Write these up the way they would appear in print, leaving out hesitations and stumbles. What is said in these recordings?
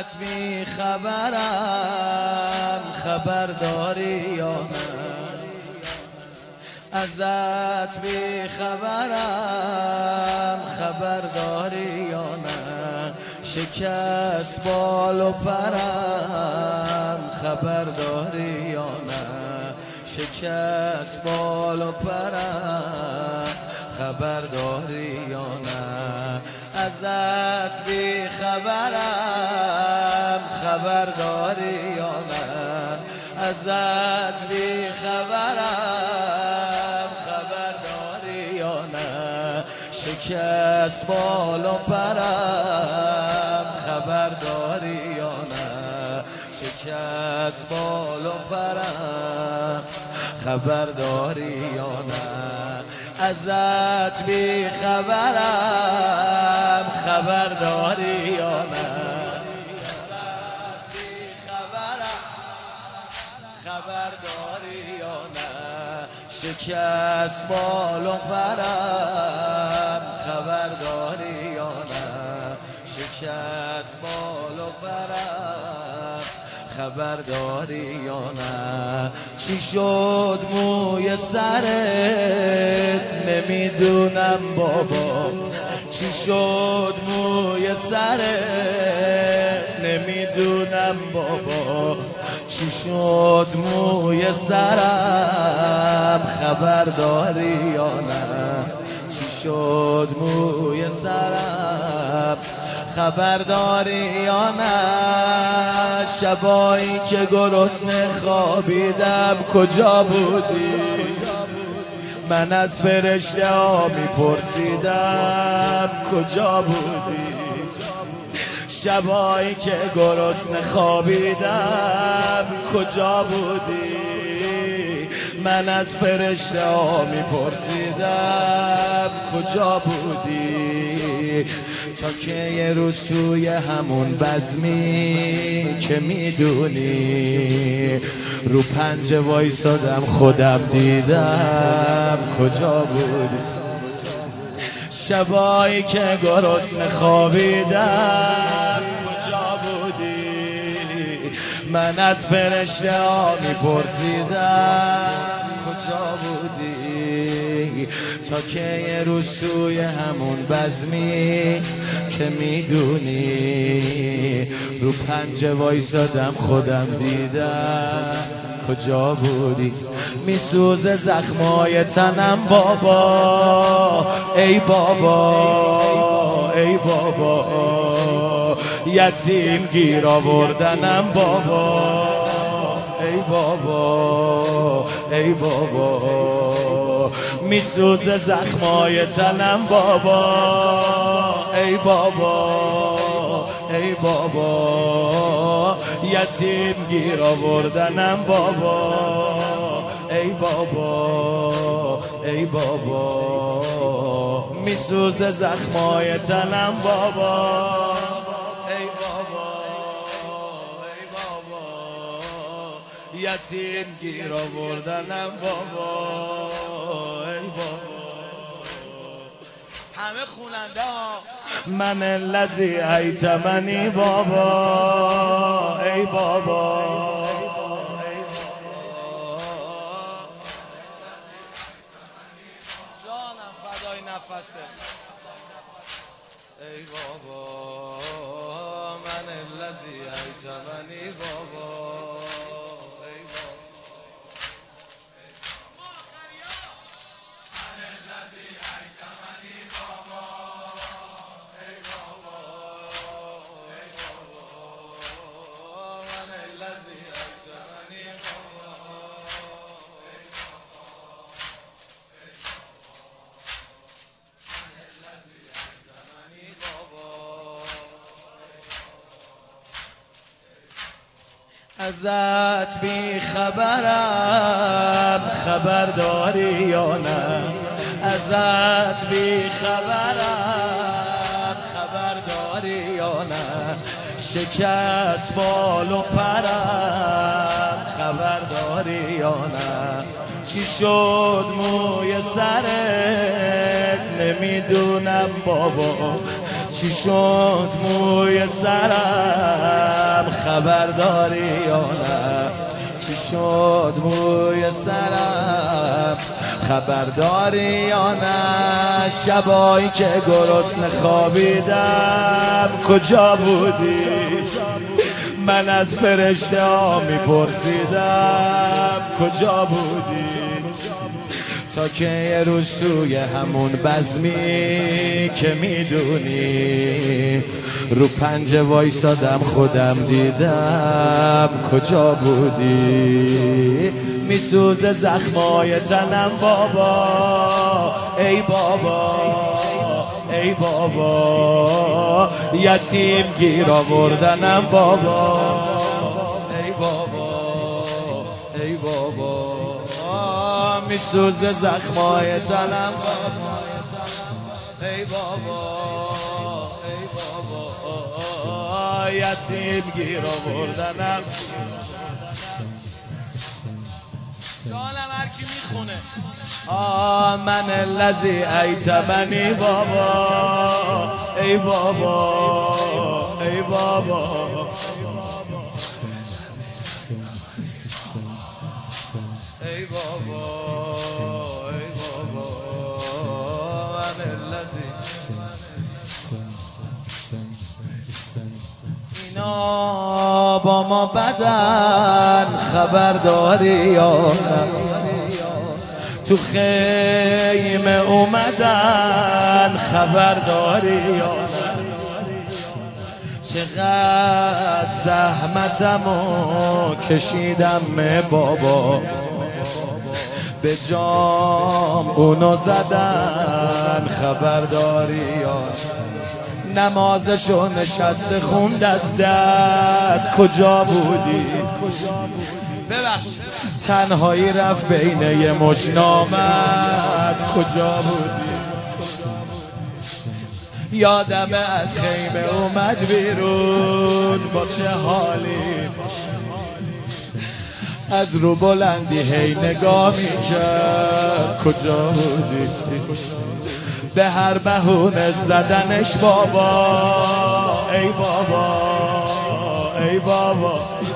ازت بی خبرم، خبر داری یا نه؟ ازت بی خبرم، خبر داری یا نه؟ شکست بال و پرم، خبر داری یا نه؟ شکست بال و پرم، خبر داری یا نه؟ ازت بی خبرم، خبر داری یا نه؟ ازت بی خبرم، خبر داری یا نه؟ شکست بال و پرم، خبر داری یا نه؟ شکست بال و پرم، خبر داری یا نه؟ ازت بی خبرم، خبر داری یا نه؟ خبر داری یا نه؟ شکست بال و پرم، خبر داری یا نه؟ شکست بال و پرم، خبر داری یا نه؟ چی شد موی سرت نمیدونم بابا، چی شد موی سرت نمیدونم بابا، چی شد موی سرم خبر داری یا نه؟ چی شد موی سرم خبر داری یا نه؟ شبایی که گرسنه خوابیدم کجا بودی؟ من از فرشته ها میپرسیدم کجا بودی؟ شبایی که گرسنه خوابیدم کجا بودی؟ من از فرشته ها میپرسیدم کجا بودی؟ تا که یه روز توی همون بزمی که میدونی رو پنجه وایسادم خودم دیدم کجا بودی؟ شبایی که گرسنه خوابیدم کجا بودی؟ من از فرشته ها میپرسیدم کجا بودی؟ تا که یه روز توی همون بزمی که میدونی رو پنجه وایسادم خودم دیدم کجا بودی؟ میسوزه زخمای تنم بابا، ای بابا ای بابا، یتیم گیر آوردنم بابا، ای بابا ای بابا، میسوزه زخمای تنم بابا، ای بابا ای بابا، یتیم گیر آوردنم بابا، ای بابا ای بابا، میسوزه زخمای تنم بابا، ای بابا ای بابا، یتیم گیر آوردنم بابا، ای بابا. همه خوننده ها من الذی ایتمنی بابا، ای بابا جانم فدای نفسه، ای بابا من الذی ایتمنی بابا، ای بابا من الذی ایتمنی بابا، ای بابا ای بابا من الذی ایتمنی بابا، ای بابا من الذی ایتمنی بابا. ازت بی خبرم، خبر داری یا نه؟ ازت بی خبرم، خبر داری یا نه؟ شکست بال و پرم، خبر داری یا نه؟ چی شد موی سرت نمیدونم بابا، چی شد موی سرم خبرداری یا نه؟ چی شد موی سرم خبرداری یا نه؟ شبایی که گرسنه خوابیدم کجا بودی؟ من از فرشته ها میپرسیدم کجا بودی؟ تا که یه روز توی همون بزمی که میدونی رو پنجه وایسادم خودم دیدم کجا بودی؟ میسوزه زخمای تنم بابا ای بابا ای بابا، یتیم گیر آوردنم بابا ای بابا ای بابا، میسوزه زخمای تنم بابا ای بابا ای بابا، یتیم گیر آوردنم. جانم هر کی میخونه من الذی ایتمنی بابا ای بابا ای بابا، ای بابا ای بابا، من الذی. اینا با ما بدن خبرداری یا نه؟ تو خیمه اومدن خبرداری یا نه؟ چقدر زحمتمو کشیدم بابا، به جام اونو زدن خبرداری یا نه؟ نمازشو نشسته خون دستت کجا بودی؟ ببخش تنهایی رفت بین یه مشنامت کجا بودی؟ یادمه از خیمه اومد بیرون با چه حالی، از رو بلندی هی نگاه میکرد کجا بودی؟ به هر بهونه زدنش بابا ای بابا ای بابا،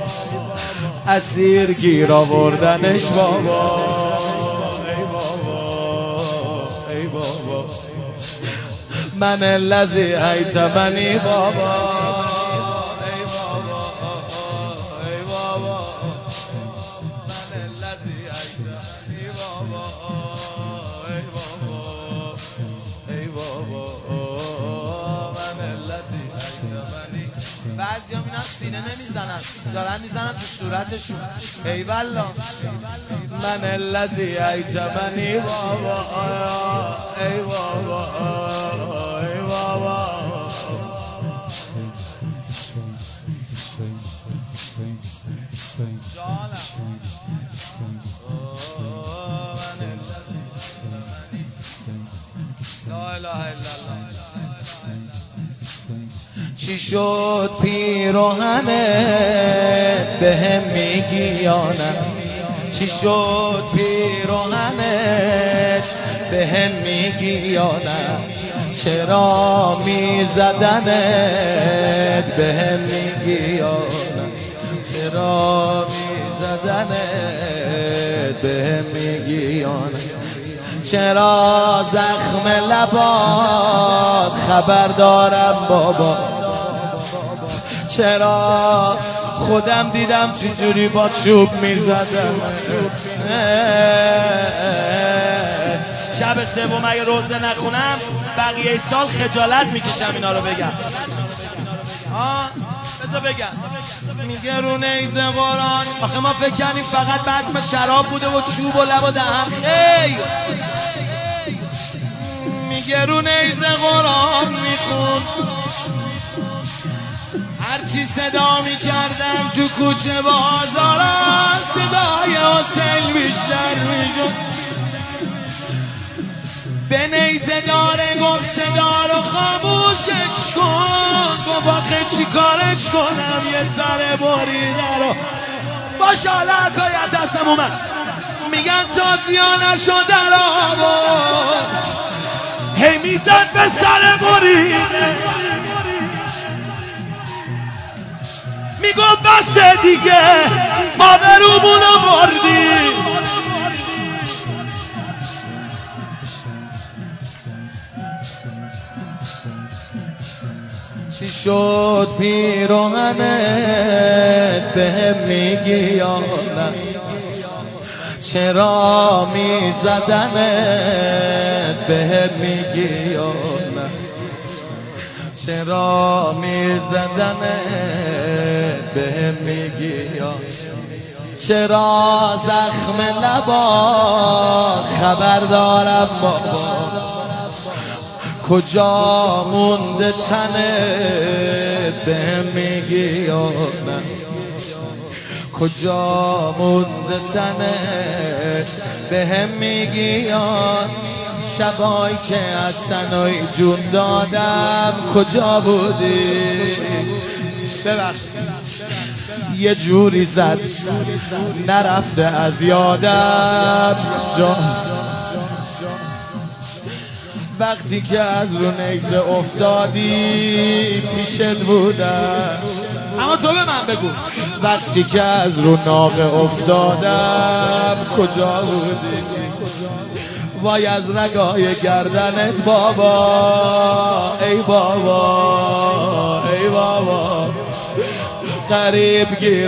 اسیر گیر آوردنش بابا ای بابا ای بابا، من الذی ایتمنی بابا ای بابا ای بابا، من الذی ایتمنی بابا ای بابا ای بابا، من الذی ایتمنی. بعضیا میرن سینه نمیزنن، دارن میزنن تو صورتشون. ای والله من الذی ایتمنی بابا ای بابا ای بابا، لا اله الا الله. چی شد پیراهنت بهم میگی یا نه؟ چی شد پیراهنت بهم میگی یا نه؟ چرا میزدنت بهم میگی یا نه؟ چرا میزدنت بهم میگی یا نه؟ چرا زخم لبات خبر دارم بابا؟ چرا خودم دیدم چجوری با چوب میزدم؟ شب سوم اگه روزه نخونم بقیه سال خجالت میکشم اینا رو بگم. بذار بگم. میگه رو نیزه قرآن، آخه ما فکر کردیم فقط بزم شراب بوده و چوب و لب و دهن. خیر میگه رو نیزه قرآن میخون، هرچی صدا میکردن تو کوچه بازاران صدای حسین بیشتر میشد. به نیزه داره گفت صدا رو خاموشش کن، گفت آخه چی کارش کنم یه سر بریده رو باشه. حالا حکایت دستم اومد، میگن تازیانشو در آورد هی میزد به سر بریده، میگفت بس دیگه آبرومونو بردی. چی شد پیراهنت بهم میگی یا نه؟ چرا میزدنت بهم میگی یا نه؟ چرا میزدنت بهم میگی یا چرا زخم لبا خبر دارم بابا کجا مونده تنت بهم میگی یا نه؟ کجا مونده تنت بهم میگی یا شبایی که از تنهایی جون دادم کجا بودی؟ ببخشید یه جوری زد نرفته از یادم وقتی که از رو نگزه افتادی پیشت بودم. اما تو به من بگو وقتی که از رو ناقه افتادم کجا بودی؟ وای از رگای گردنت بابا ای بابا ای بابا قریب گیر